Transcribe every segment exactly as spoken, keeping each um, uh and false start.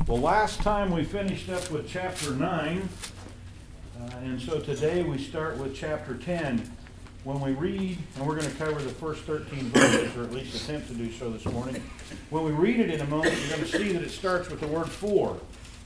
Well, last time we finished up with chapter nine, uh, and so today we start with chapter ten. When we read, and we're going to cover the first thirteen verses, or at least attempt to do so this morning. When we read it in a moment, you're going to see that it starts with the word for.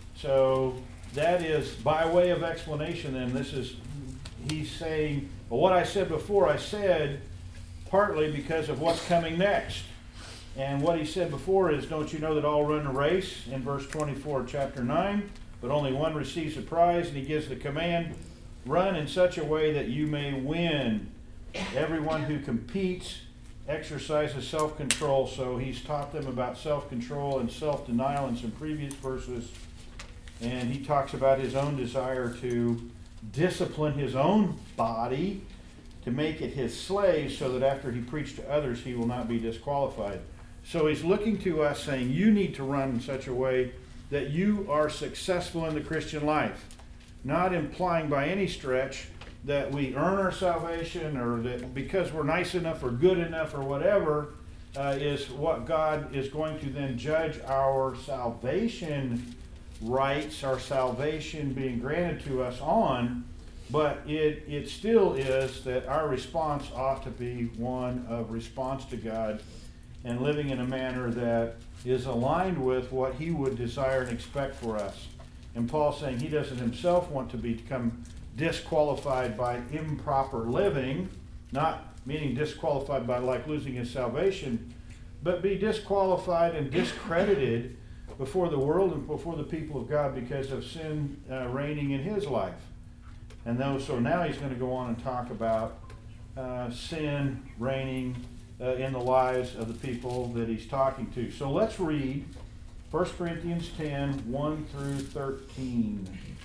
So that is by way of explanation, then this is, he's saying, well, what I said before, I said partly because of what's coming next. And what he said before is, don't you know that all run a race, in verse twenty-four, chapter nine, but only one receives a prize, and he gives the command, run in such a way that you may win. Everyone who competes exercises self-control, so he's taught them about self-control and self-denial in some previous verses. And he talks about his own desire to discipline his own body, to make it his slave, so that after he preached to others, he will not be disqualified. So he's looking to us saying, you need to run in such a way that you are successful in the Christian life. Not implying by any stretch that we earn our salvation, or that because we're nice enough or good enough or whatever uh, is what God is going to then judge our salvation rights, our salvation being granted to us on. But it, it still is that our response ought to be one of response to God and living in a manner that is aligned with what he would desire and expect for us. And Paul's saying he doesn't himself want to become disqualified by improper living, not meaning disqualified by like losing his salvation, but be disqualified and discredited before the world and before the people of God because of sin uh, reigning in his life. And though, so now he's going to go on and talk about uh, sin reigning uh, in the lives of the people that he's talking to. So let's read First Corinthians ten, one through thirteen.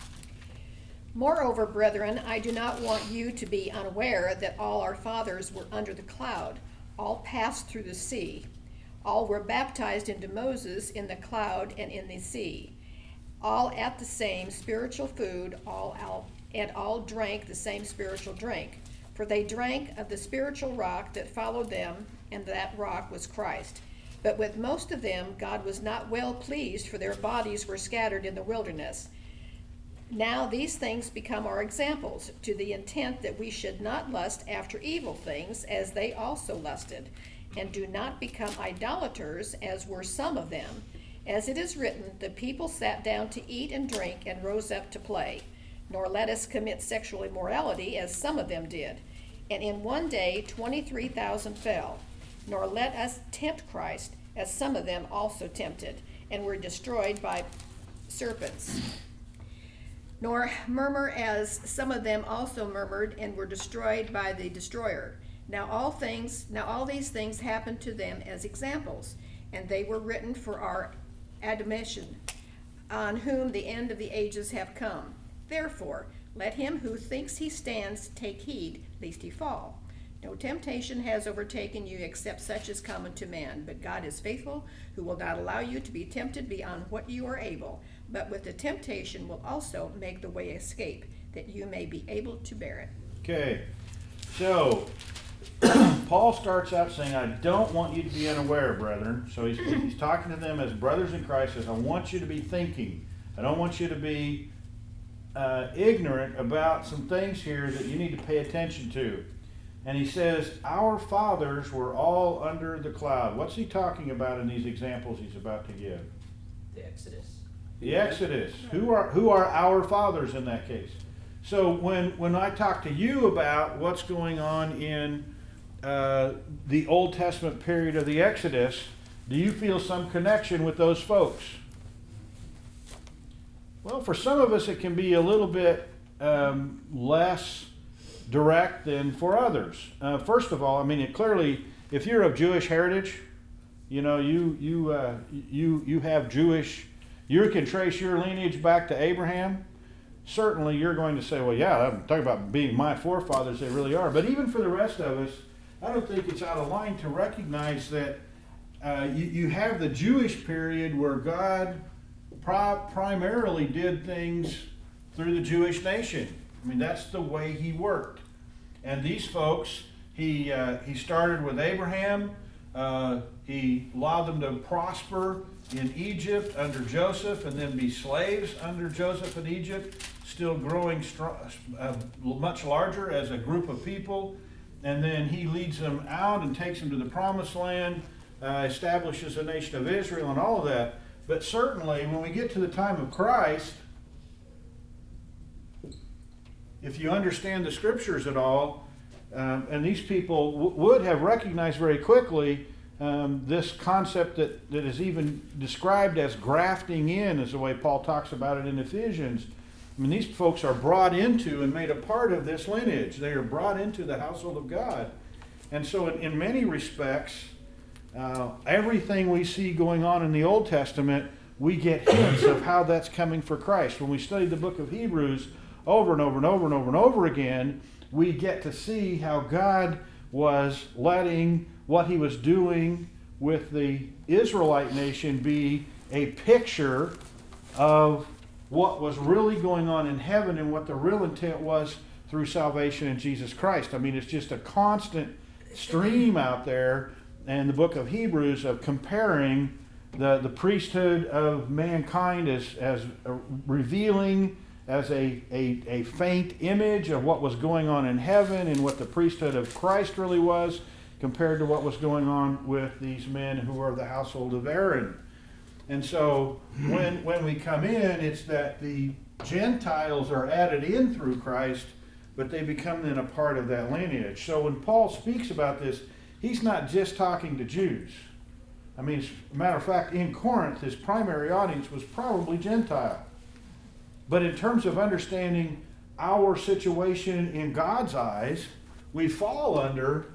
Moreover, brethren, I do not want you to be unaware that all our fathers were under the cloud, all passed through the sea. All were baptized into Moses in the cloud and in the sea. All ate the same spiritual food, all al- and all drank the same spiritual drink. For they drank of the spiritual rock that followed them, and that rock was Christ. But with most of them God was not well pleased, for their bodies were scattered in the wilderness. Now these things become our examples, to the intent that we should not lust after evil things, as they also lusted, and do not become idolaters, as were some of them. As it is written, the people sat down to eat and drink, and rose up to play. Nor let us commit sexual immorality, as some of them did. And in one day twenty-three thousand fell. Nor let us tempt Christ, as some of them also tempted, and were destroyed by serpents. Nor murmur, as some of them also murmured, and were destroyed by the destroyer. Now all things, now all these things happened to them as examples, and they were written for our admonition, on whom the end of the ages have come. Therefore, let him who thinks he stands take heed, lest he fall. No temptation has overtaken you except such as common to man, but God is faithful, who will not allow you to be tempted beyond what you are able, but with the temptation will also make the way escape, that you may be able to bear it. Okay, so Paul starts out saying, I don't want you to be unaware, brethren. So he's, he's talking to them as brothers in Christ. Says, I want you to be thinking. I don't want you to be uh, ignorant about some things here that you need to pay attention to. And he says, our fathers were all under the cloud. What's he talking about in these examples he's about to give? The Exodus. The Exodus. Who are who are our fathers in that case? So when, when I talk to you about what's going on in uh, the Old Testament period of the Exodus, do you feel some connection with those folks? Well, for some of us it can be a little bit um, less direct than for others. Uh, first of all, I mean, it clearly, if you're of Jewish heritage, you know, you you uh, you you have Jewish, you can trace your lineage back to Abraham. Certainly, you're going to say, well, yeah, I'm talking about being my forefathers. They really are. But even for the rest of us, I don't think it's out of line to recognize that uh, you, you have the Jewish period where God pri- primarily did things through the Jewish nation. I mean, that's the way he worked. And these folks, he uh, he started with Abraham. Uh, he allowed them to prosper in Egypt under Joseph and then be slaves under Joseph in Egypt, still growing strong, uh, much larger as a group of people. And then he leads them out and takes them to the promised land, uh, establishes a nation of Israel and all of that. But certainly when we get to the time of Christ, if you understand the scriptures at all, um, and these people w- would have recognized very quickly um, this concept that, that is even described as grafting in, is the way Paul talks about it in Ephesians. I mean, these folks are brought into and made a part of this lineage. They are brought into the household of God. And so in, in many respects, uh, everything we see going on in the Old Testament, we get hints of how that's coming for Christ. When we study the book of Hebrews over and over and over and over and over again, we get to see how God was letting what he was doing with the Israelite nation be a picture of what was really going on in heaven and what the real intent was through salvation in Jesus Christ. I mean, it's just a constant stream out there in the book of Hebrews of comparing the, the priesthood of mankind as, as revealing as a, a, a faint image of what was going on in heaven and what the priesthood of Christ really was compared to what was going on with these men who are the household of Aaron. And so when, when we come in, it's that the Gentiles are added in through Christ, but they become then a part of that lineage. So when Paul speaks about this, he's not just talking to Jews. I mean, as a matter of fact, in Corinth, his primary audience was probably Gentile. But in terms of understanding our situation in God's eyes, we fall under,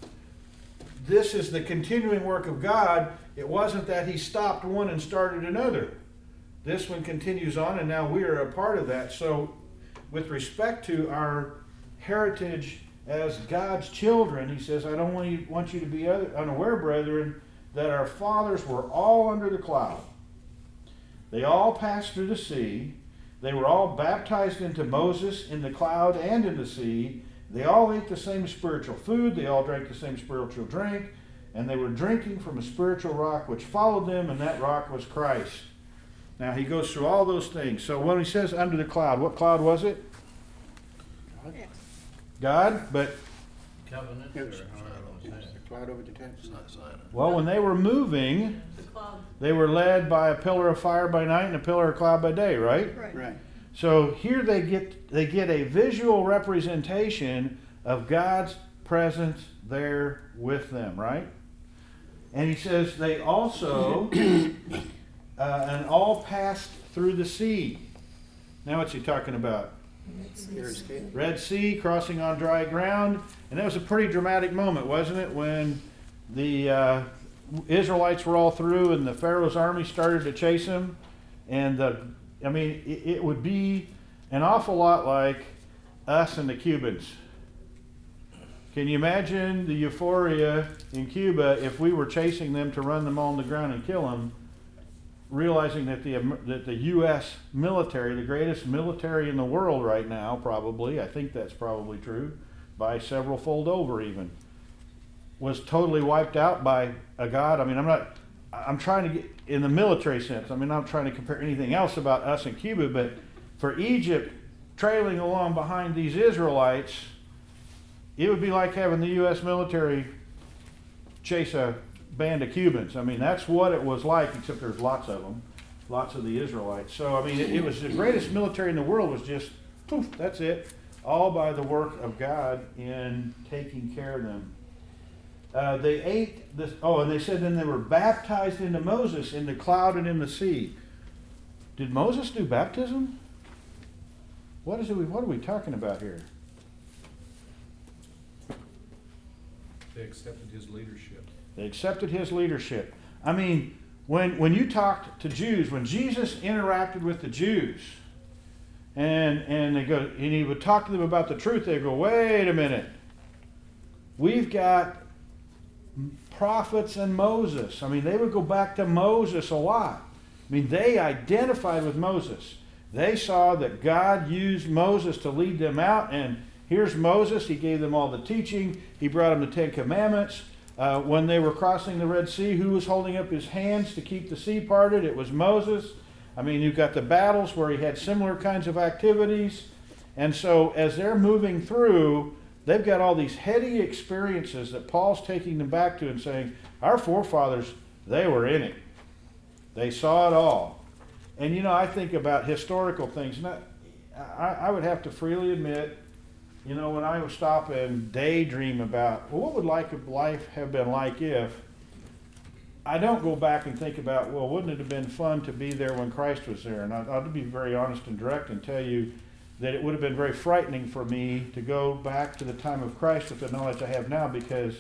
this is the continuing work of God. It wasn't that he stopped one and started another. This one continues on, and now we are a part of that. So with respect to our heritage as God's children, he says, I don't want you, want you to be unaware, brethren, that our fathers were all under the cloud. They all passed through the sea. They were all baptized into Moses in the cloud and in the sea. They all ate the same spiritual food. They all drank the same spiritual drink. And they were drinking from a spiritual rock which followed them, and that rock was Christ. Now he goes through all those things. So when he says under the cloud, what cloud was it? God. God, but Covenant or It's- however you wanna say it. The cloud over the tent. It's not Sinai. well, when they were moving, they were led by a pillar of fire by night and a pillar of cloud by day, right? Right. Right. So here they get they get a visual representation of God's presence there with them, right? And he says they also uh, and all passed through the sea. Now what's he talking about? Your escape. Red Sea, crossing on dry ground. And that was a pretty dramatic moment, wasn't it? When the uh, Israelites were all through and the Pharaoh's army started to chase them. And the, I mean, it, it would be an awful lot like us and the Cubans. Can you imagine the euphoria in Cuba if we were chasing them to run them on the ground and kill them, realizing that the that the U S military, the greatest military in the world right now, probably, I think that's probably true, by several fold over even, was totally wiped out by a God. I mean, I'm not, I'm trying to get, in the military sense, I mean, I'm not trying to compare anything else about us and Cuba, but for Egypt trailing along behind these Israelites, it would be like having the U S military chase a band of Cubans. I mean, that's what it was like, except there's lots of them, lots of the Israelites. So, I mean, it, it was the greatest military in the world was just, poof, that's it, all by the work of God in taking care of them. Uh, they ate this, oh, and they said then they were baptized into Moses in the cloud and in the sea. Did Moses do baptism? What is it? We, what are we talking about here? They accepted his leadership. They accepted his leadership. I mean, when when you talked to Jews, when Jesus interacted with the Jews, and and they go, and he would talk to them about the truth, they go, wait a minute. We've got prophets and Moses. I mean, they would go back to Moses a lot. I mean, they identified with Moses. They saw that God used Moses to lead them out, and here's Moses. He gave them all the teaching. He brought them the Ten Commandments. Uh, when they were crossing the Red Sea, who was holding up his hands to keep the sea parted? It was Moses. I mean, you've got the battles where he had similar kinds of activities. And so as they're moving through, they've got all these heady experiences that Paul's taking them back to and saying, our forefathers, they were in it. They saw it all. And, you know, I think about historical things. And I, I would have to freely admit, you know, when I would stop and daydream about, well, what would like life have been like if, I don't go back and think about, well, wouldn't it have been fun to be there when Christ was there? And I ought to be very honest and direct and tell you that it would have been very frightening for me to go back to the time of Christ with the knowledge I have now, because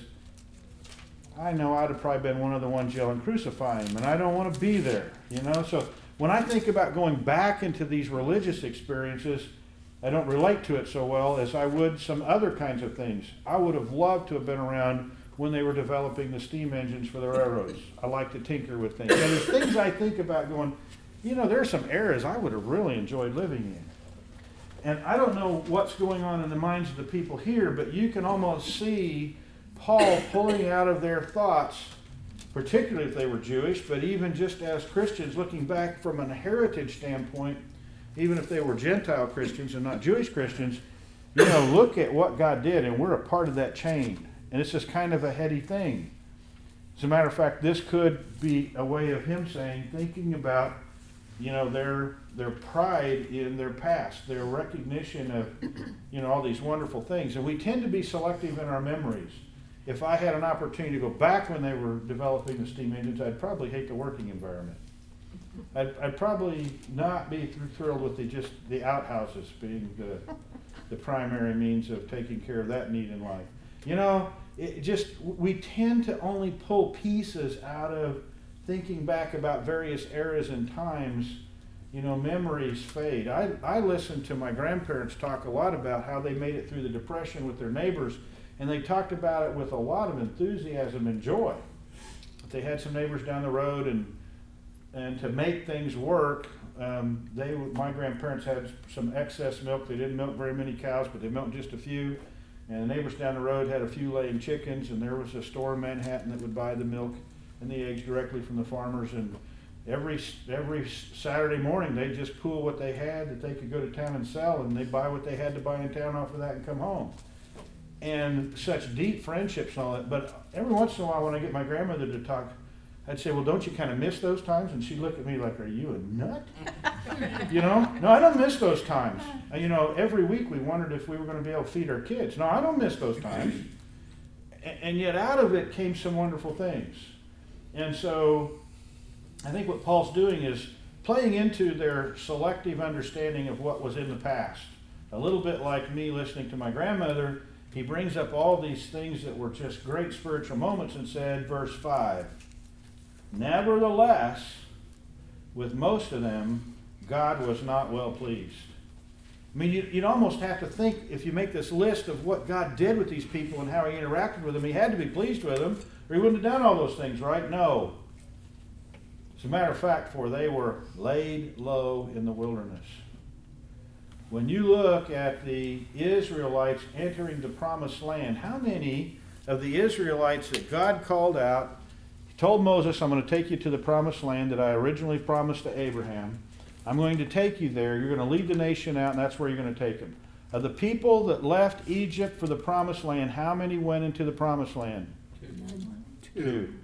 I know I'd have probably been one of the ones yelling, crucify him, and I don't want to be there, you know? So when I think about going back into these religious experiences, I don't relate to it so well as I would some other kinds of things. I would have loved to have been around when they were developing the steam engines for the railroads. I like to tinker with things. And there's things I think about going, you know, there are some eras I would have really enjoyed living in. And I don't know what's going on in the minds of the people here, but you can almost see Paul pulling out of their thoughts, particularly if they were Jewish, but even just as Christians, looking back from a heritage standpoint, even if they were Gentile Christians and not Jewish Christians, you know, look at what God did, and we're a part of that chain. And it's just kind of a heady thing. As a matter of fact, this could be a way of him saying, thinking about, you know, their their pride in their past, their recognition of, you know, all these wonderful things. And we tend to be selective in our memories. If I had an opportunity to go back when they were developing the steam engines, I'd probably hate the working environment. I'd, I'd probably not be th- thrilled with the just the outhouses being the the primary means of taking care of that need in life. You know, it just we tend to only pull pieces out of thinking back about various eras and times. You know, memories fade. I, I listened to my grandparents talk a lot about how they made it through the Depression with their neighbors, and they talked about it with a lot of enthusiasm and joy. They had some neighbors down the road, and and to make things work, um, they my grandparents had some excess milk. They didn't milk very many cows, but they milked just a few. And the neighbors down the road had a few laying chickens, and there was a store in Manhattan that would buy the milk and the eggs directly from the farmers. And every every Saturday morning, they'd just pool what they had that they could go to town and sell, and they'd buy what they had to buy in town off of that and come home. And such deep friendships and all that. But every once in a while, when I get my grandmother to talk, I'd say, well, don't you kind of miss those times? And she'd look at me like, are you a nut? You know? No, I don't miss those times. And, you know, every week we wondered if we were going to be able to feed our kids. No, I don't miss those times. And, and yet out of it came some wonderful things. And so I think what Paul's doing is playing into their selective understanding of what was in the past. A little bit like me listening to my grandmother, he brings up all these things that were just great spiritual moments and said, verse five, nevertheless, with most of them, God was not well pleased. I mean, you'd, you'd almost have to think, if you make this list of what God did with these people and how he interacted with them, he had to be pleased with them, or he wouldn't have done all those things, right? No. As a matter of fact, for they were laid low in the wilderness. When you look at the Israelites entering the promised land, how many of the Israelites that God called out, he told Moses, I'm going to take you to the promised land that I originally promised to Abraham. I'm going to take you there. You're going to lead the nation out, and that's where you're going to take them. Of the people that left Egypt for the promised land, how many went into the promised land? Two. Two.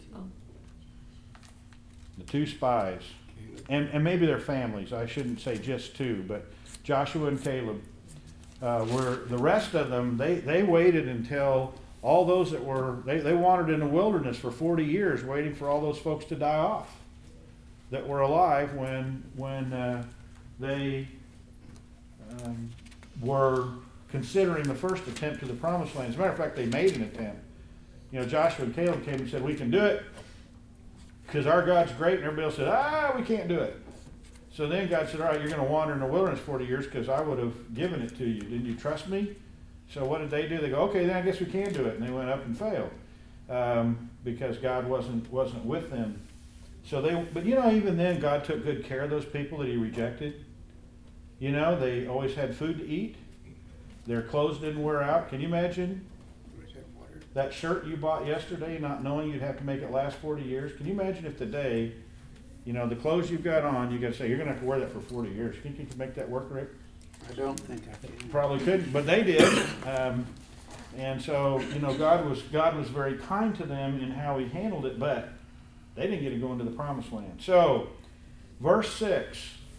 The two spies. And, and maybe their families. I shouldn't say just two, but Joshua and Caleb. Uh, were the rest of them, they, they waited until all those that were, they, they wandered in the wilderness for forty years waiting for all those folks to die off that were alive when, when uh, they um, were considering the first attempt to the promised land. As a matter of fact, they made an attempt. You know, Joshua and Caleb came and said, we can do it because our God's great, and everybody else said, ah, we can't do it. So then God said, all right, you're going to wander in the wilderness forty years because I would have given it to you. Didn't you trust me? So what did they do? They go, okay, then I guess we can do it. And they went up and failed um, because God wasn't wasn't with them. So they, but you know, even then, God took good care of those people that he rejected. You know, they always had food to eat. Their clothes didn't wear out. Can you imagine? Always had water. that shirt you bought yesterday, not knowing you'd have to make it last forty years? Can you imagine if today, you know, the clothes you've got on, you gotta say, you're gonna have to wear that for forty years. Think you can make that work, Rick? I don't think I can. Probably couldn't, but they did. Um, and so, you know, God was, God was very kind to them in how he handled it, but they didn't get to go into the promised land. So, verse six.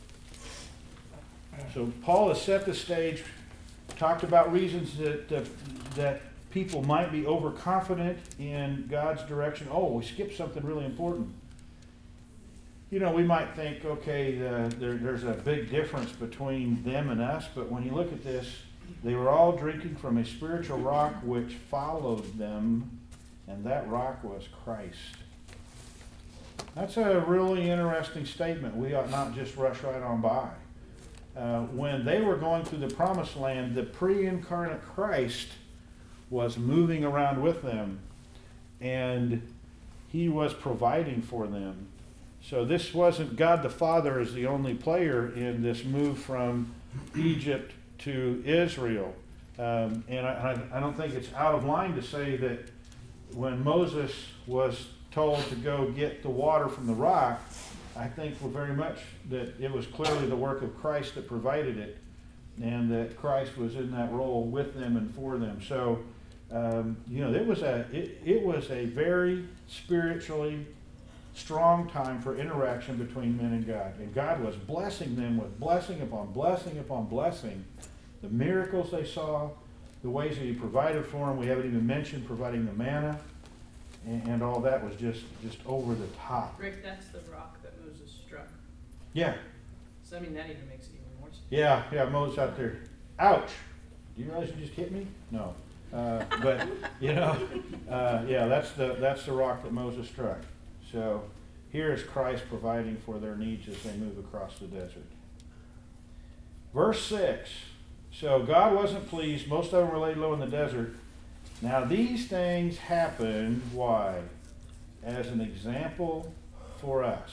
So Paul has set the stage, talked about reasons that, that, that people might be overconfident in God's direction. Oh, we skipped something really important. You know, we might think, okay, the, there, there's a big difference between them and us, but when you look at this, they were all drinking from a spiritual rock which followed them, and that rock was Christ. That's a really interesting statement. We ought not just rush right on by. Uh, when they were going through the promised land, the pre-incarnate Christ was moving around with them, and he was providing for them. So this wasn't God the Father as the only player in this move from Egypt to Israel. Um, and I, I don't think it's out of line to say that when Moses was told to go get the water from the rock, I think very much that it was clearly the work of Christ that provided it, and that Christ was in that role with them and for them. So, um, you know, it was a it, it was a very spiritually strong time for interaction between men and God. And God was blessing them with blessing upon blessing upon blessing. The miracles they saw, the ways that he provided for them. We haven't even mentioned providing the manna. And, and all that was just, just over the top. Rick, that's the rock that Moses struck. Yeah. So, I mean, that even makes it even worse. Yeah, yeah, Moses out there. Ouch. Do you realize you just hit me? No. Uh, but, you know, uh, yeah, that's the, that's the rock that Moses struck. So here is Christ providing for their needs as they move across the desert. Verse six. So God wasn't pleased. Most of them were laid low in the desert. Now these things happened, why? As an example for us.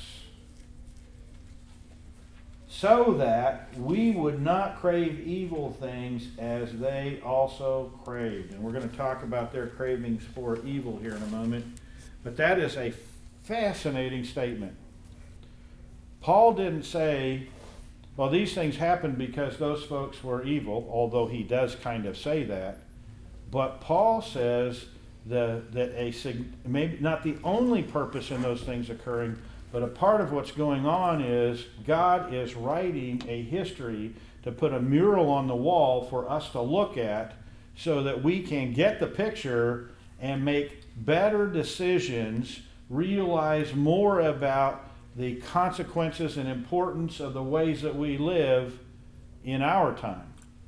So that we would not crave evil things as they also craved. And we're going to talk about their cravings for evil here in a moment. But that is a fascinating statement. Paul didn't say, well, these things happened because those folks were evil, although he does kind of say that. But Paul says the, that a maybe not the only purpose in those things occurring, but a part of what's going on is God is writing a history to put a mural on the wall for us to look at so that we can get the picture and make better decisions, realize more about the consequences and importance of the ways that we live in our time.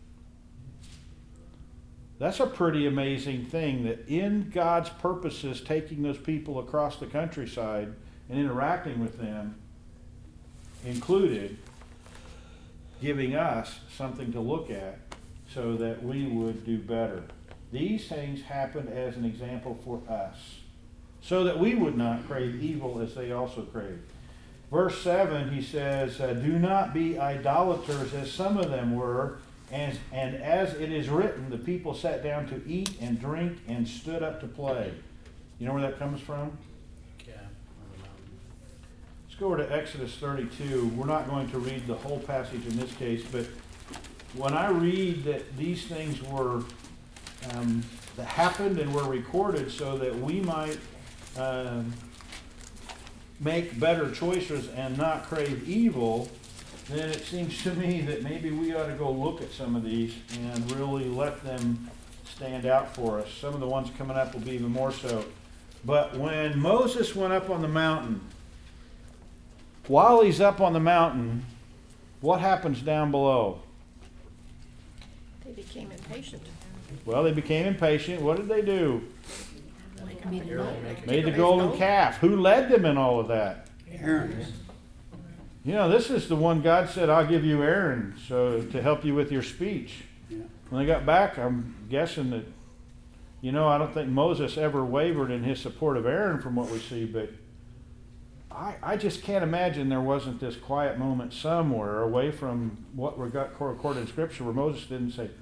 That's a pretty amazing thing, that in God's purposes, taking those people across the countryside and interacting with them included giving us something to look at so that we would do better. These things happened as an example for us, so that we would not crave evil as they also craved. Verse seven, he says, uh, do not be idolaters as some of them were, and, and as it is written, the people sat down to eat and drink and stood up to play. You know where that comes from? Yeah. Let's go over to Exodus thirty-two. We're not going to read the whole passage in this case, but when I read that these things were um, that happened and were recorded so that we might um, make better choices and not crave evil, then it seems to me that maybe we ought to go look at some of these and really let them stand out for us. Some of the ones coming up will be even more so. But when Moses went up on the mountain, while he's up on the mountain, what happens down below? They became impatient. Well, they became impatient. What did they do? Made a golden- Made the golden calf. Who led them in all of that? Aaron. You know, this is the one God said, I'll give you Aaron so to help you with your speech. Yeah. When they got back, I'm guessing that, you know, I don't think Moses ever wavered in his support of Aaron from what we see, but I, I just can't imagine there wasn't this quiet moment somewhere away from what we got recorded in Scripture where Moses didn't say,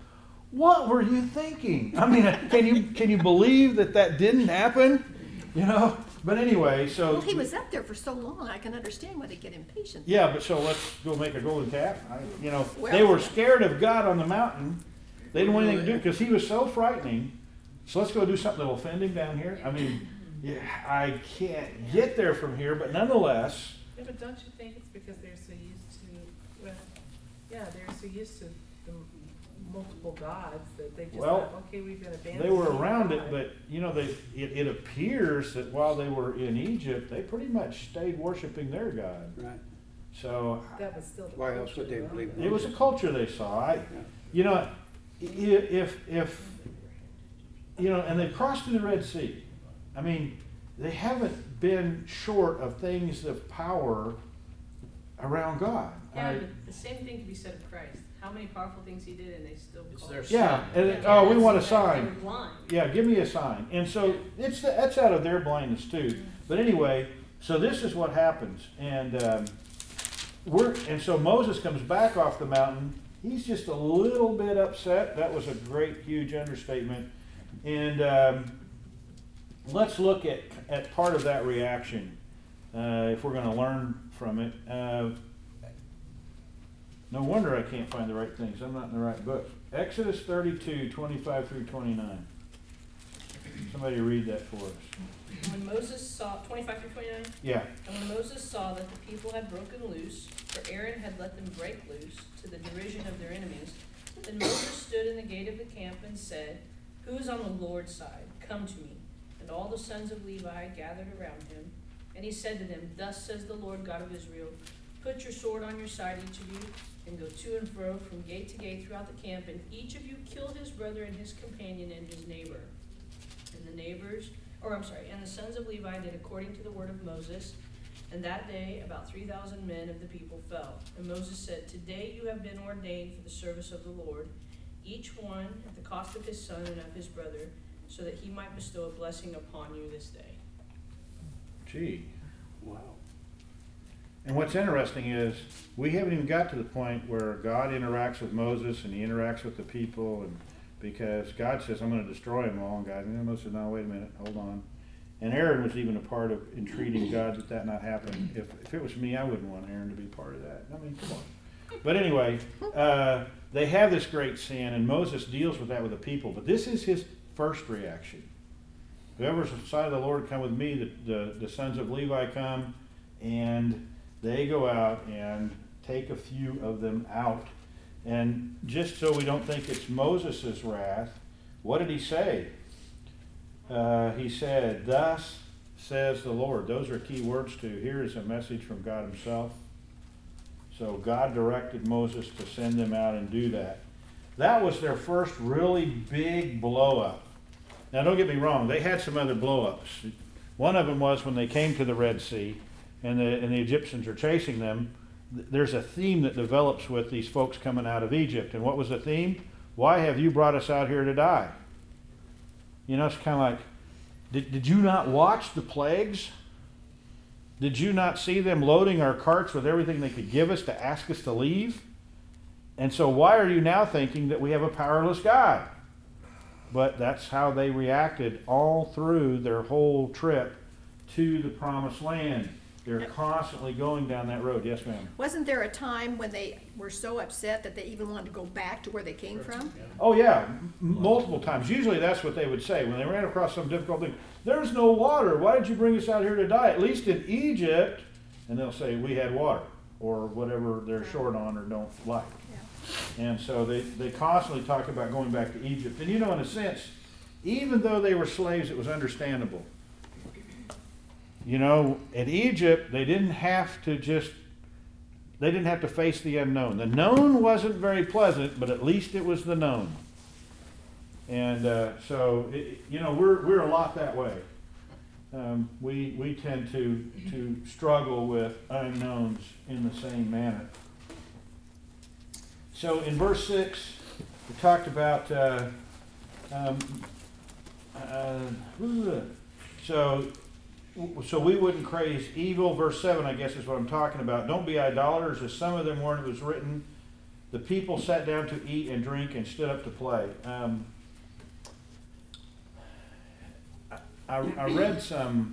What were you thinking? I mean, can you can you believe that that didn't happen? You know. But anyway, so Well, he was up there for so long, I can understand why they get impatient. yeah. But so let's go make a golden calf. I, you know, Well- they were scared of God on the mountain. They didn't want anything to do because he was so frightening. So let's go do something that'll offend him down here. I mean, yeah, I can't get there from here, but nonetheless. Yeah, but don't you think it's because they're so used to, well, yeah, they're so used to the multiple gods that they just Well, thought, okay, we've got to abandon. They were one around it, God. but you know, they it, it appears that while they were in Egypt, they pretty much stayed worshiping their God. Right. So That was still the Why else would they culture, believe though. it was a culture they saw. I, Yeah. you know, i- if if you know, and they crossed through the Red Sea. I mean, they haven't been short of things of power around God. Yeah, I- but the same thing can be said of Christ. How many powerful things he did and they still It's called their him. yeah, sin. and it- oh, we want a They sign. were blind. Yeah, give me a sign. And so it's that's out of their blindness too. But anyway, so this is what happens, and um, we're and so Moses comes back off the mountain. He's just a little bit upset. That was a great, huge understatement. And um, let's look at at part of that reaction uh, if we're going to learn from it. Uh, no wonder I can't find the right things. I'm not in the right book. Exodus thirty-two, twenty-five through twenty-nine. Somebody read that for us. When Moses saw, twenty-five through twenty-nine? Yeah. And when Moses saw that the people had broken loose, for Aaron had let them break loose, to the derision of their enemies, then Moses stood in the gate of the camp and said, Who is on the Lord's side? Come to me. And all the sons of Levi gathered around him. And he said to them, Thus says the Lord God of Israel, Put your sword on your side, each of you, and go to and fro from gate to gate throughout the camp, and each of you kill his brother and his companion and his neighbor. And the neighbors, or I'm sorry, and the sons of Levi did according to the word of Moses. And that day about three thousand men of the people fell. And Moses said, Today you have been ordained for the service of the Lord, each one at the cost of his son and of his brother, so that he might bestow a blessing upon you this day. Gee. Wow. And what's interesting is we haven't even got to the point where God interacts with Moses and he interacts with the people, and because God says, I'm going to destroy them all. And God, and Moses said, no, wait a minute, hold on. And Aaron was even a part of entreating God that that not happen. If, if it was me, I wouldn't want Aaron to be part of that. I mean, come on. But anyway, uh, they have this great sin, and Moses deals with that with the people. But this is his first reaction. Whoever's on the side of the Lord come with me, the, the, the sons of Levi come, and they go out and take a few of them out. And just so we don't think it's Moses' wrath, what did he say? Uh, he said, Thus says the Lord. Those are key words too. Here is a message from God himself. So God directed Moses to send them out and do that. That was their first really big blow up. Now don't get me wrong, they had some other blow ups. One of them was when they came to the Red Sea and the, and the Egyptians are chasing them. There's a theme that develops with these folks coming out of Egypt. And what was the theme? Why have you brought us out here to die? You know, it's kind of like, did, did you not watch the plagues? Did you not see them loading our carts with everything they could give us to ask us to leave? And so why are you now thinking that we have a powerless God? But that's how they reacted all through their whole trip to the promised land. They're constantly going down that road. Yes, ma'am. Wasn't there a time when they were so upset that they even wanted to go back to where they came from? Oh yeah, m- multiple times. Usually that's what they would say when they ran across some difficult thing. There's no water. Why did you bring us out here to die? At least in Egypt. And they'll say, we had water, or whatever they're short on or don't like. And so they, they constantly talk about going back to Egypt. And you know, in a sense, even though they were slaves, it was understandable. You know, in Egypt, they didn't have to just, they didn't have to face the unknown. The known wasn't very pleasant, but at least it was the known. And uh, so, it, you know, we're, we're a lot that way. Um, we, we tend to, to struggle with unknowns in the same manner. So in verse six, we talked about, uh, um, uh, so, so we wouldn't craze evil. Verse seven, I guess, is what I'm talking about. Don't be idolaters, as some of them were, and it was written, the people sat down to eat and drink and stood up to play. Um, I, I read some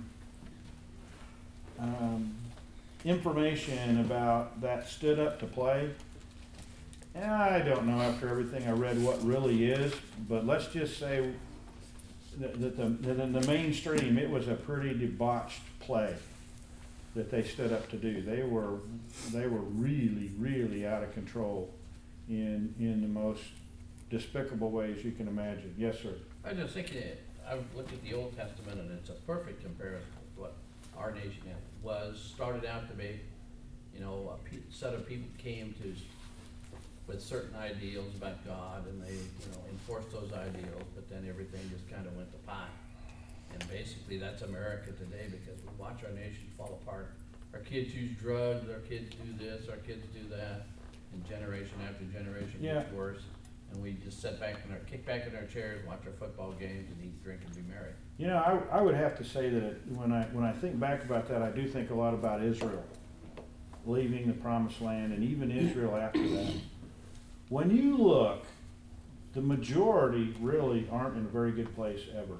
um, information about that stood up to play. And I don't know after everything I read what really is, but let's just say that, that, the, that in the mainstream it was a pretty debauched play that they stood up to do. They were they were really, really out of control in in the most despicable ways you can imagine. Yes, sir. I was just thinking, I looked at the Old Testament and it's a perfect comparison with what our nation was, started out to be, you know, a pe- set of people came to, s- with certain ideals about God, and they, you know, enforced those ideals, but then everything just kind of went to pot. And basically that's America today, because we watch our nation fall apart. Our kids use drugs, our kids do this, our kids do that, and generation after generation Yeah. gets worse. And we just sit back in our, kick back in our chairs, watch our football games, and eat, drink, and be merry. You know, I, I would have to say that it- when I when I think back about that, I do think a lot about Israel leaving the promised land, and even Israel after that. When you look, the majority really aren't in a very good place ever.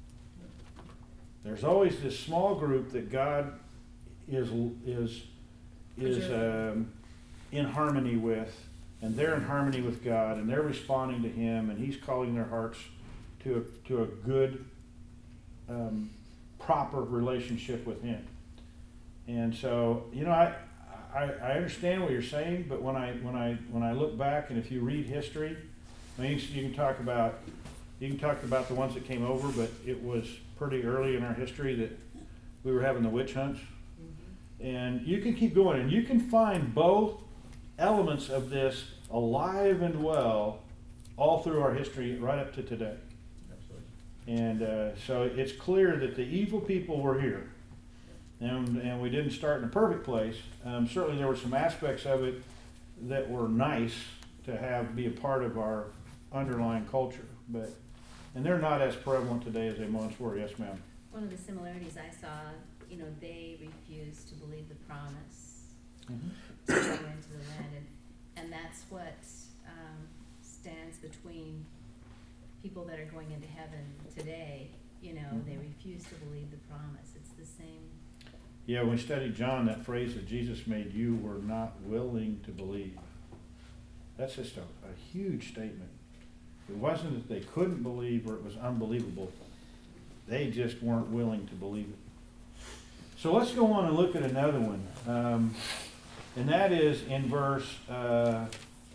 There's always this small group that God is is is um, in harmony with, and they're in harmony with God, and they're responding to Him, and He's calling their hearts to a, to a good, um, proper relationship with Him. And so, you know, I, I I understand what you're saying, but when I when I when I look back, and if you read history, I mean, you can talk about you can talk about the ones that came over, but it was pretty early in our history that we were having the witch hunts. And you can keep going, and you can find both elements of this alive and well all through our history right up to today. Absolutely. And uh, so it's clear that the evil people were here, and, and we didn't start in a perfect place. Um, certainly there were some aspects of it that were nice to have be a part of our underlying culture, but and they're not as prevalent today as they once were. Yes, ma'am. One of the similarities I saw, you know, they refused to believe the promise Mm-hmm. to go into the land, and, and that's what um, stands between people that are going into heaven today. You know, they refuse to believe the promise. It's the same. Yeah, when we studied John, that phrase that Jesus made, "You were not willing to believe." That's just a, a huge statement. It wasn't that they couldn't believe or it was unbelievable. They just weren't willing to believe it. So let's go on and look at another one. Um, and that is in verse, uh, uh,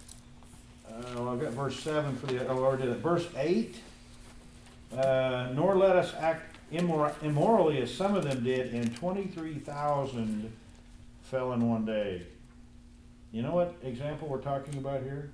well, I've got verse seven for the, oh, I already did it. Verse eight, uh, nor let us act immor- immorally as some of them did, and twenty-three thousand fell in one day. You know what example we're talking about here?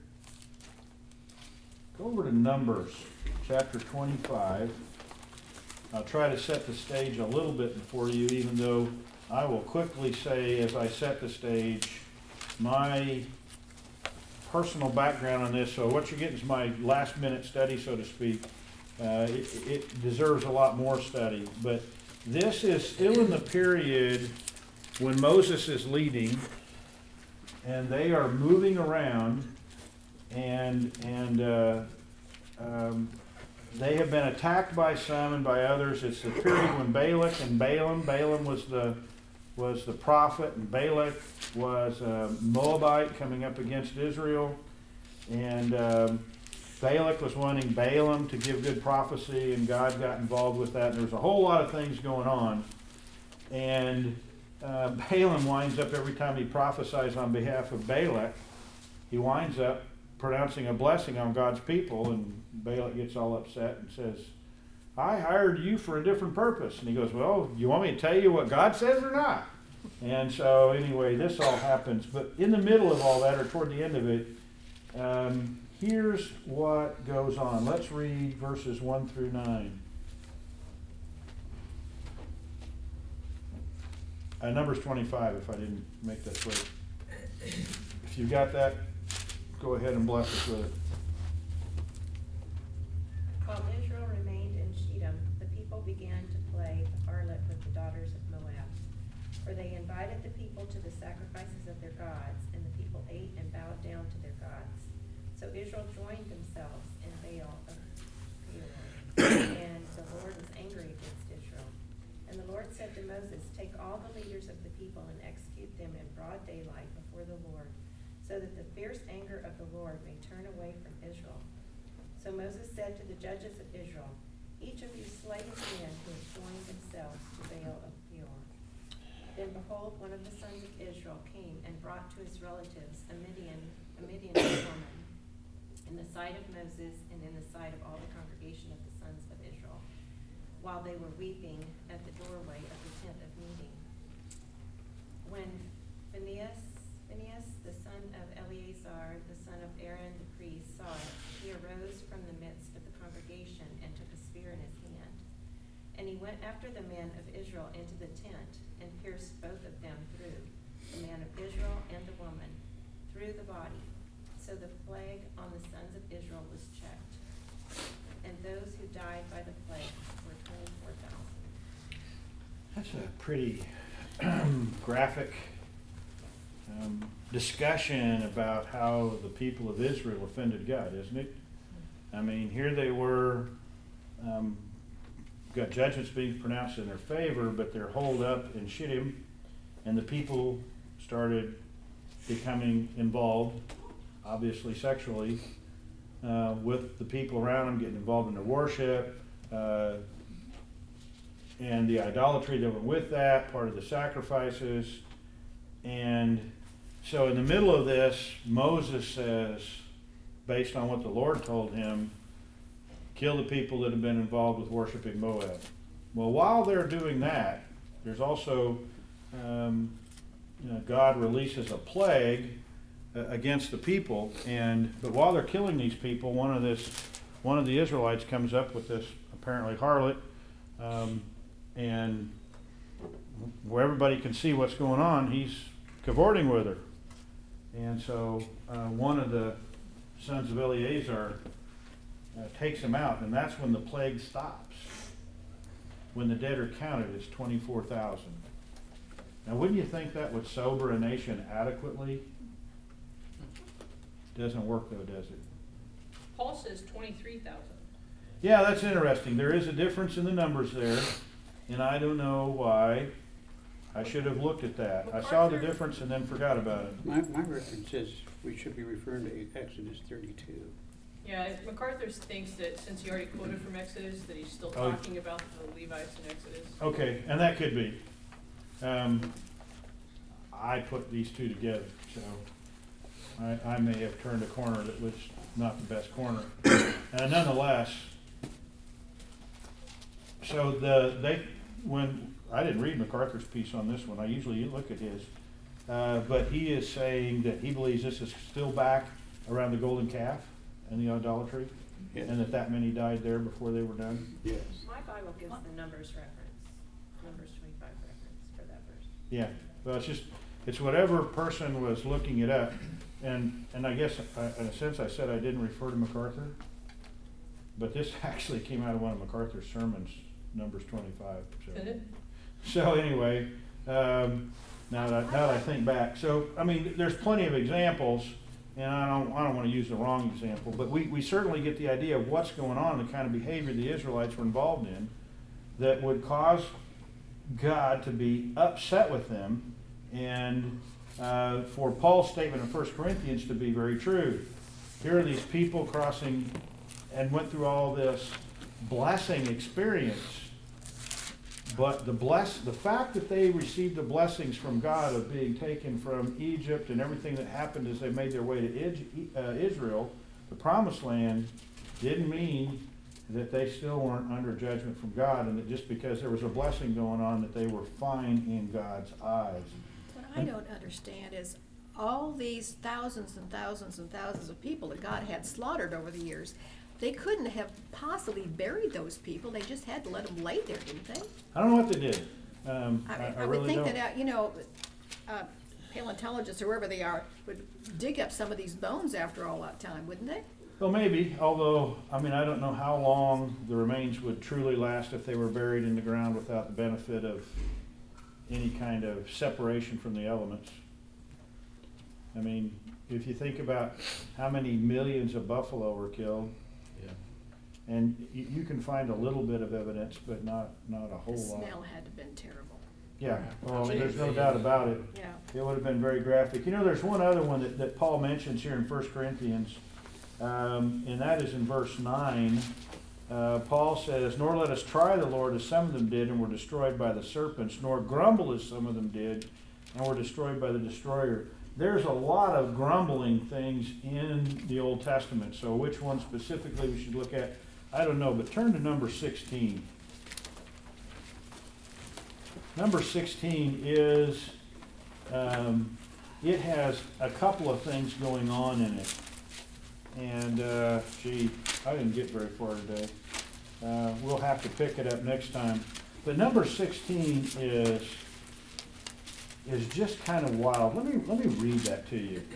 Go over to Numbers, chapter twenty-five. I'll try to set the stage a little bit for you, even though I will quickly say, as I set the stage, my personal background on this. So what you're getting is my last minute study, so to speak. Uh, it, it deserves a lot more study. But this is still in the period when Moses is leading, and they are moving around, and and uh, um, they have been attacked by some and by others. It's the period when Balak and Balaam. Balaam was the was the prophet, and Balak was a Moabite coming up against Israel, and um, Balak was wanting Balaam to give good prophecy, and God got involved with that. And there was a whole lot of things going on, and uh, Balaam winds up every time he prophesies on behalf of Balak, he winds up pronouncing a blessing on God's people, and Balak gets all upset and says, "I hired you for a different purpose." And he goes, "Well, you want me to tell you what God says or not?" And so anyway, this all happens. But in the middle of all that, or toward the end of it, um, here's what goes on. Let's read verses one through nine. Uh, Numbers twenty-five, if I didn't make that clear. If you got that, go ahead and bless us with it. While Israel remained in Shittim, the people began to play the harlot with the daughters of Moab. For they invited the people to the sacrifices of their gods, and the people ate and bowed down to their gods. Israel joined themselves in Baal of Peor, and the Lord was angry against Israel. And the Lord said to Moses, take all the leaders of the people and execute them in broad daylight before the Lord, so that the fierce anger of the Lord may turn away from Israel. So Moses said to the judges of Israel, each of you slay his men who have joined themselves to Baal of Peor. Then behold, one of the sons of Israel came and brought to his relatives a Midian, a Midianite woman, in the sight of Moses and in the sight of all the congregation of the sons of Israel, while they were weeping at the doorway of the tent of meeting. When Phinehas, Phinehas, the son of Eleazar, the son of Aaron the priest, saw it, he arose from the midst of the congregation and took a spear in his hand. And he went after the men of Israel into the tent and pierced both of them through, the man of Israel and the woman, through the body. So the plague on the sons of Israel was checked. And those who died by the plague were twenty-four thousand. That's a pretty graphic um, discussion about how the people of Israel offended God, isn't it? I mean, here they were, um, got judgments being pronounced in their favor, but they're holed up in Shittim, and the people started becoming involved, obviously sexually, uh, with the people around them, getting involved in their worship, uh, and the idolatry that went with that, part of the sacrifices. And so in the middle of this, Moses says, based on what the Lord told him, kill the people that have been involved with worshiping Moab. Well, while they're doing that, there's also, um, you know, God releases a plague uh, against the people. And but while they're killing these people, one of this, one of the Israelites comes up with this apparently harlot, um, and where everybody can see what's going on, he's cavorting with her. And so uh, one of the sons of Eleazar uh, takes him out, and that's when the plague stops. When the dead are counted, it's twenty-four thousand. Now, wouldn't you think that would sober a nation adequately? Doesn't work though, does it? Paul says twenty-three thousand. Yeah, that's interesting. There is a difference in the numbers there, and I don't know why. I should have looked at that. I saw the difference and then forgot about it. My, my reference says we should be referring to Exodus thirty-two. Yeah, MacArthur thinks that since he already quoted from Exodus, that he's still Oh. talking about the Levites in Exodus. Okay, and that could be. Um, I put these two together, so I, I may have turned a corner that was not the best corner. And nonetheless, so the they when I didn't read MacArthur's piece on this one. I usually look at his, uh, but he is saying that he believes this is still back around the golden calf and the idolatry, Yes. and that that many died there before they were done. Yes. My Bible gives the Numbers reference, Numbers twenty-five reference for that verse. Yeah, well, it's just, it's whatever person was looking it up, and, and I guess, uh, in a sense, I said I didn't refer to MacArthur, but this actually came out of one of MacArthur's sermons, Numbers twenty-five, so. Did it? So anyway, um, now that, I- now that I think back, so, I mean, there's plenty of examples, and I don't, I don't wanna use the wrong example, but we, we certainly get the idea of what's going on, the kind of behavior the Israelites were involved in, that would cause God to be upset with them, and uh, for Paul's statement in First Corinthians to be very true. Here are these people crossing and went through all this blessing experience, but the bless the fact that they received the blessings from God of being taken from Egypt and everything that happened as they made their way to Ij- uh, Israel, the promised land, didn't mean that they still weren't under judgment from God, and that just because there was a blessing going on that they were fine in God's eyes. What I don't understand is all these thousands and thousands and thousands of people that God had slaughtered over the years, they couldn't have possibly buried those people. They just had to let them lay there, didn't they? I don't know what they did. Um, I, I, mean, I I would really think don't. that, uh, you know, uh, paleontologists or whoever they are would dig up some of these bones after all that time, wouldn't they? Well, maybe, although, I mean, I don't know how long the remains would truly last if they were buried in the ground without the benefit of any kind of separation from the elements. I mean, if you think about how many millions of buffalo were killed, Yeah. and you, you can find a little bit of evidence, but not, not a The whole lot. smell had to have been terrible. Yeah, well, Gee, there's no gee. doubt about it. Yeah. It would have been very graphic. You know, there's one other one that, that Paul mentions here in First Corinthians, um, and that is in verse nine. Uh, Paul says, "Nor let us try the Lord as some of them did and were destroyed by the serpents, nor grumble as some of them did and were destroyed by the destroyer." There's a lot of grumbling things in the Old Testament, so which one specifically we should look at, I don't know, but turn to number sixteen. Number sixteen is, um, it has a couple of things going on in it. And, uh, gee, I didn't get very far today. Uh, we'll have to pick it up next time. But number sixteen is, is just kind of wild. Let me, let me read that to you.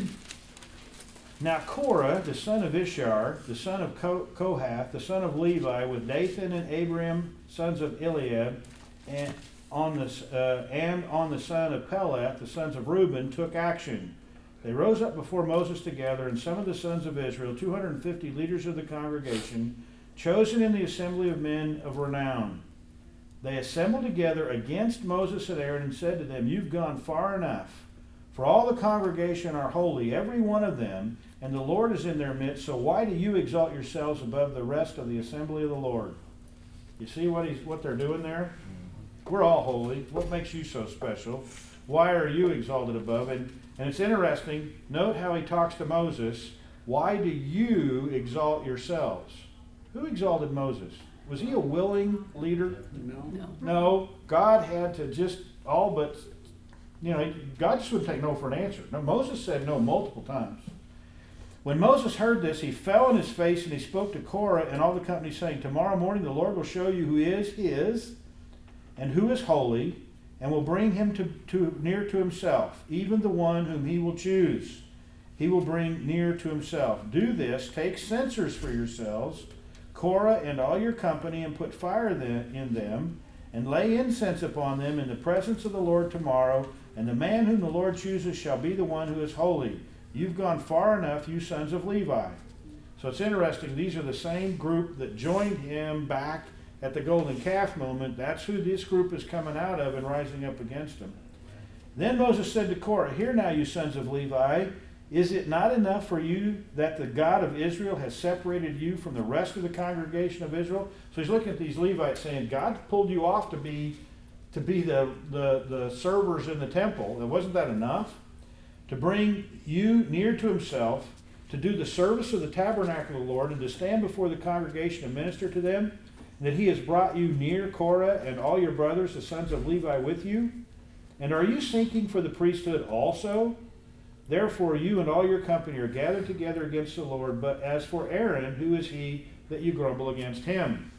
Now Korah, the son of Ishar, the son of Ko- Kohath, the son of Levi, with Dathan and Abiram, sons of Eliab, and on the, uh, and on the son of Peleth, the sons of Reuben, took action. They rose up before Moses together, and some of the sons of Israel, two hundred fifty leaders of the congregation, chosen in the assembly of men of renown. They assembled together against Moses and Aaron and said to them, "You've gone far enough. For all the congregation are holy, every one of them, and the Lord is in their midst, so why do you exalt yourselves above the rest of the assembly of the Lord?" You see what he's what they're doing there? We're all holy. What makes you so special? Why are you exalted above? And, and it's interesting, note how he talks to Moses. Why do you exalt yourselves? Who exalted Moses? Was he a willing leader? No? No. No, God had to just all but, you know, God just wouldn't take no for an answer. No, Moses said no multiple times. When Moses heard this, he fell on his face and he spoke to Korah and all the company, saying, "Tomorrow morning the Lord will show you who is his and who is holy, and will bring him to, to near to himself, even the one whom he will choose. He will bring near to himself. Do this, take censers for yourselves, Korah and all your company, and put fire in them, and lay incense upon them in the presence of the Lord tomorrow, and the man whom the Lord chooses shall be the one who is holy. You've gone far enough, you sons of Levi." So it's interesting, these are the same group that joined him back at the golden calf moment. That's who this group is coming out of and rising up against him. Then Moses said to Korah, "Hear now, you sons of Levi, is it not enough for you that the God of Israel has separated you from the rest of the congregation of Israel?" So he's looking at these Levites saying, God pulled you off to be to be the, the, the servers in the temple. And wasn't that enough? To bring you near to himself, to do the service of the tabernacle of the Lord, and to stand before the congregation and minister to them, and that he has brought you near, Korah, and all your brothers, the sons of Levi, with you? And are you seeking for the priesthood also? Therefore you and all your company are gathered together against the Lord. But as for Aaron, who is he that you grumble against him?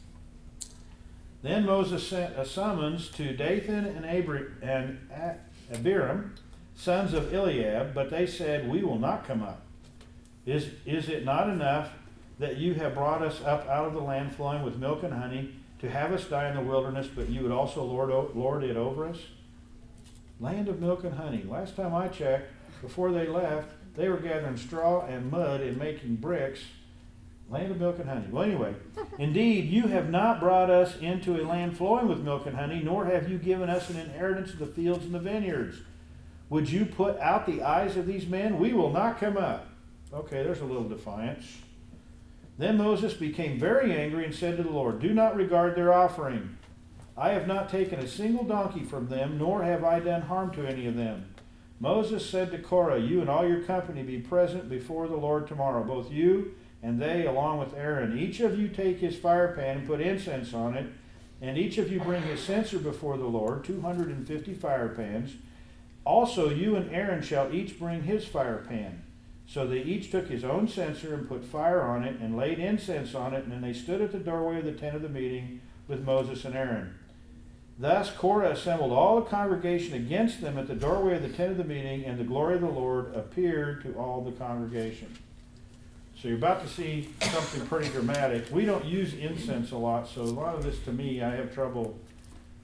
Then Moses sent a summons to Dathan and Abir- and Abiram, sons of Eliab, but they said, "We will not come up. Is, is it not enough that you have brought us up out of the land flowing with milk and honey to have us die in the wilderness, but you would also lord, lord it over us?" Land of milk and honey. Last time I checked, before they left, they were gathering straw and mud and making bricks. Land of milk and honey. Well, anyway, indeed, you have not brought us into a land flowing with milk and honey, nor have you given us an inheritance of the fields and the vineyards. Would you put out the eyes of these men? We will not come up. Okay, there's a little defiance. Then Moses became very angry and said to the Lord, "Do not regard their offering. I have not taken a single donkey from them, nor have I done harm to any of them." Moses said to Korah, "You and all your company be present before the Lord tomorrow, both you and they along with Aaron. Each of you take his fire pan and put incense on it, and each of you bring his censer before the Lord, two hundred fifty fire pans. Also you and Aaron shall each bring his fire pan." So they each took his own censer and put fire on it and laid incense on it, and then they stood at the doorway of the tent of the meeting with Moses and Aaron. Thus Korah assembled all the congregation against them at the doorway of the tent of the meeting, and the glory of the Lord appeared to all the congregation. So you're about to see something pretty dramatic. We don't use incense a lot, so a lot of this to me I have trouble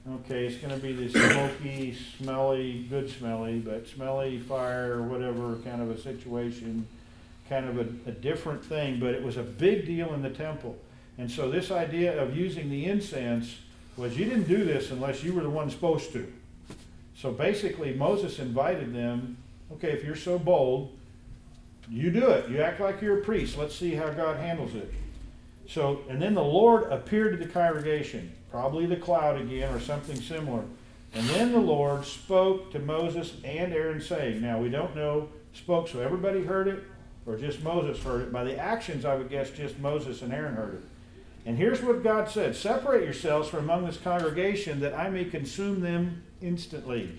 Okay, it's gonna be this smoky, smelly, good smelly, but smelly fire or whatever kind of a situation, kind of a, a different thing, but it was a big deal in the temple. And so this idea of using the incense was you didn't do this unless you were the one supposed to. So basically Moses invited them, okay, if you're so bold, you do it. You act like you're a priest. Let's see how God handles it. So, and then the Lord appeared to the congregation, probably the cloud again or something similar. And then the Lord spoke to Moses and Aaron saying, now we don't know, spoke so everybody heard it or just Moses heard it. By the actions, I would guess just Moses and Aaron heard it. And here's what God said, separate yourselves from among this congregation that I may consume them instantly.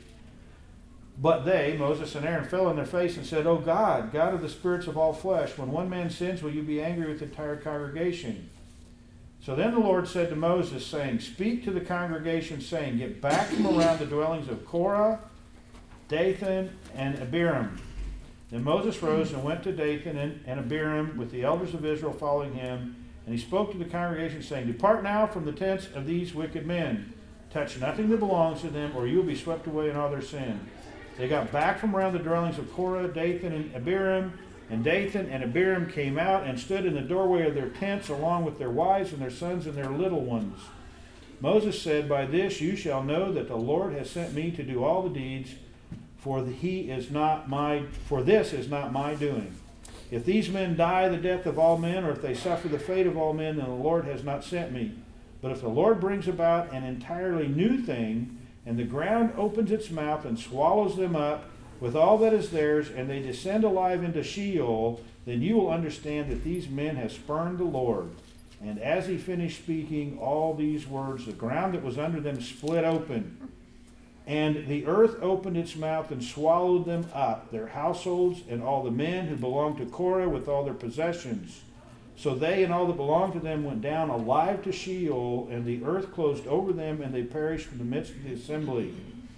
But they, Moses and Aaron, fell on their face and said, O God, God of the spirits of all flesh, when one man sins, will you be angry with the entire congregation? So then the Lord said to Moses, saying, speak to the congregation, saying, get back from around the dwellings of Korah, Dathan, and Abiram. Then Moses rose and went to Dathan and, and Abiram with the elders of Israel following him. And he spoke to the congregation, saying, depart now from the tents of these wicked men. Touch nothing that belongs to them, or you will be swept away in all their sin. They got back from around the dwellings of Korah, Dathan, and Abiram. And Dathan and Abiram came out and stood in the doorway of their tents, along with their wives and their sons and their little ones. Moses said, by this you shall know that the Lord has sent me to do all the deeds, for he is not my, for this is not my doing. If these men die the death of all men, or if they suffer the fate of all men, then the Lord has not sent me. But if the Lord brings about an entirely new thing, and the ground opens its mouth and swallows them up with all that is theirs, and they descend alive into Sheol, then you will understand that these men have spurned the Lord. And as he finished speaking all these words, the ground that was under them split open, and the earth opened its mouth and swallowed them up, their households and all the men who belonged to Korah with all their possessions. So they and all that belonged to them went down alive to Sheol, and the earth closed over them, and they perished from the midst of the assembly.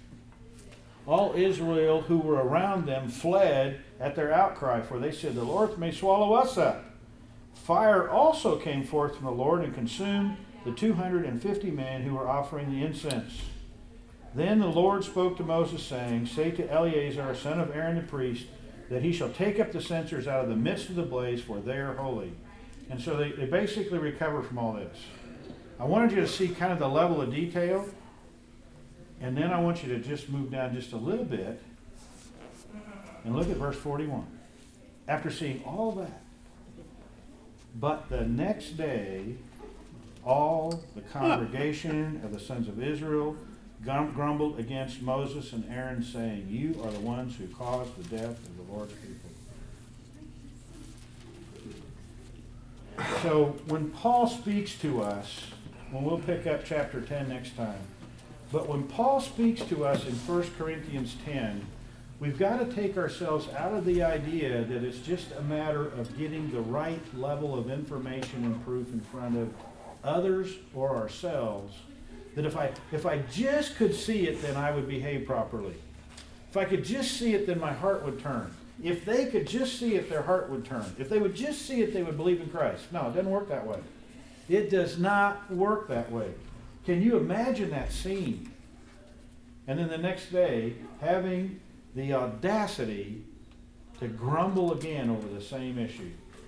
All Israel who were around them fled at their outcry, for they said, the Lord may swallow us up. Fire also came forth from the Lord and consumed the two hundred fifty men who were offering the incense. Then the Lord spoke to Moses, saying, say to Eleazar, son of Aaron the priest, that he shall take up the censers out of the midst of the blaze, for they are holy. And so they, they basically recover from all this. I wanted you to see kind of the level of detail, and then I want you to just move down just a little bit and look at verse forty-one. After seeing all that, but the next day, all the congregation of the sons of Israel grumbled against Moses and Aaron, saying, you are the ones who caused the death of the Lord's people. So when Paul speaks to us, when we'll pick up chapter ten next time, but when Paul speaks to us in First Corinthians ten, we've got to take ourselves out of the idea that it's just a matter of getting the right level of information and proof in front of others or ourselves. That if I, if I just could see it, then I would behave properly. If I could just see it, then my heart would turn. If they could just see it, their heart would turn. If they would just see it, they would believe in Christ. No, it doesn't work that way. It does not work that way. Can you imagine that scene? And then the next day, having the audacity to grumble again over the same issue.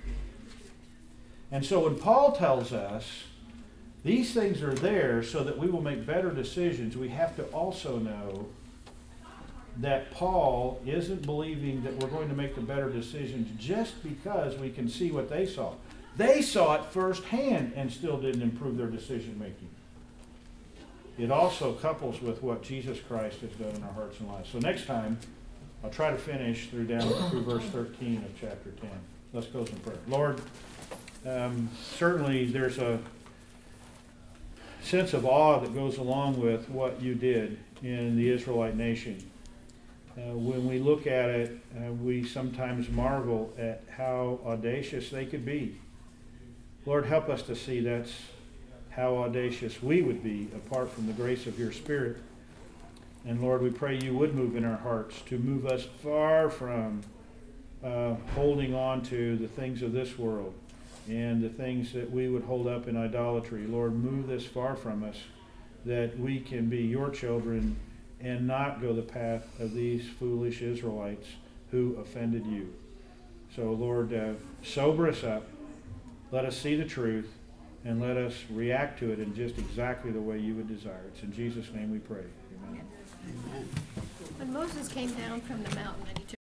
And so when Paul tells us these things are there so that we will make better decisions, we have to also know that Paul isn't believing that we're going to make the better decisions just because we can see what they saw. They saw it firsthand and still didn't improve their decision making. It also couples with what Jesus Christ has done in our hearts and lives. So next time, I'll try to finish through down through verse thirteen of chapter ten. Let's close in prayer. Lord, um, certainly there's a sense of awe that goes along with what you did in the Israelite nation. Uh, when we look at it, uh, we sometimes marvel at how audacious they could be. Lord, help us to see that's how audacious we would be apart from the grace of your Spirit. And Lord, we pray you would move in our hearts to move us far from uh, holding on to the things of this world and the things that we would hold up in idolatry. Lord, move this far from us that we can be your children and not go the path of these foolish Israelites who offended you. So, Lord, uh, sober us up. Let us see the truth, and let us react to it in just exactly the way you would desire. It's in Jesus' name we pray. Amen. When Moses came down from the mountain and he took